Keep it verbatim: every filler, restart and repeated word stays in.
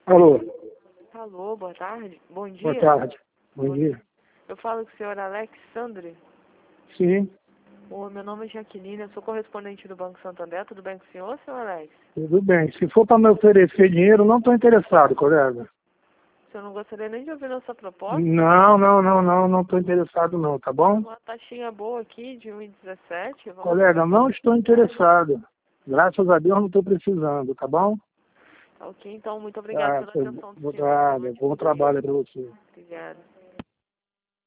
Alô, Alô, boa tarde. Bom dia. boa tarde. Bom, Bom dia. Eu falo com o senhor Alexandre. Sim, O meu nome é Jaqueline, eu sou correspondente do Banco Santander. Tudo bem com o senhor, senhor Alex? tudo bem. Se for para me oferecer dinheiro, não estou interessado, colega. O senhor não gostaria nem de ouvir nossa proposta? Não, não, não, não, não estou interessado não, tá bom? Uma taxinha boa aqui de um e dezessete. Vamos Colega, conversar não um estou pouquinho mais? interessado. Graças a Deus não estou precisando, tá bom? Ok, então muito obrigada Tá, pela atenção do boa senhor. Tenha um tarde. ótimo Bom dia. trabalho para você. Obrigada.